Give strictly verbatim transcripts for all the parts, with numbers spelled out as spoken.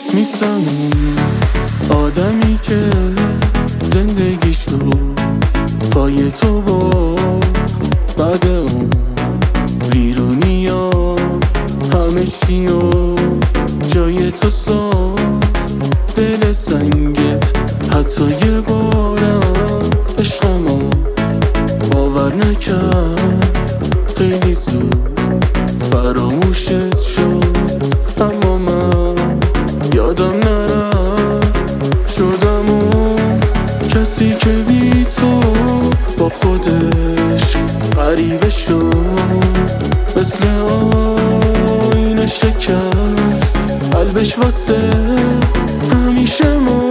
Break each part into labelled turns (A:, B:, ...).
A: نیستم اون آدمی که زندگیش رو پای تو بود. بعد اون ویرونی ها همه چی و جای تو ساخت. دل سنگت حتی یه بارم عشقمو باور نکرد. خیلی زود فراموشت شد، اما من یادم نرفت. شدم اون کسی که بی تو با خودش غریبه شد. مثل آینه شکست قلبش واسه همیشه ما.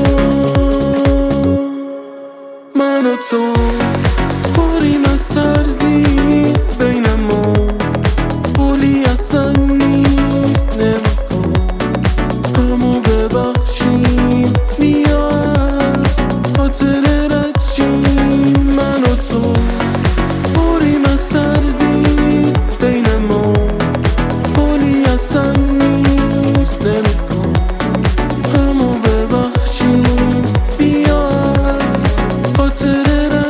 A: من و تو بریم از سردی بین ما، پولی اصلا نیست نمیکن. همو ببخشیم بیا از خاطر رچیم. من و تو بریم از سردی بین ما، پولی اصلا نیست نمیکن. همو ببخشیم بیا از خاطر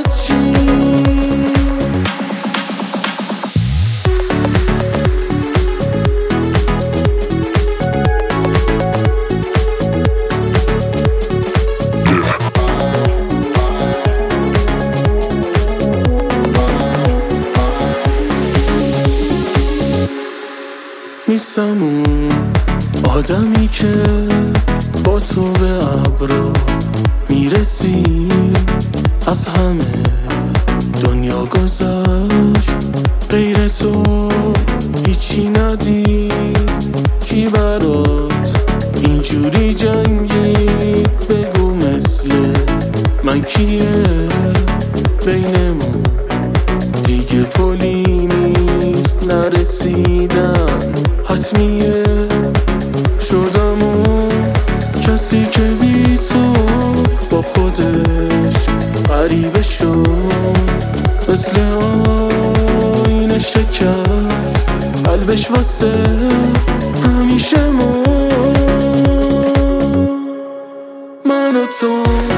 A: نیستم اون آدمی که با تو به ابرا میرسیم. از همه دنیا گذشت غیر تو هیچی ندید. کی برات اینجوری جنگی بگو مثل من کیه بینمون دیگه پلی نیست نرسیدن حتمیه. شدم اون کسی که بی تو با خودش غریبه شد. مثل آینه شکست قلبش واسه همیشه ما. من و تو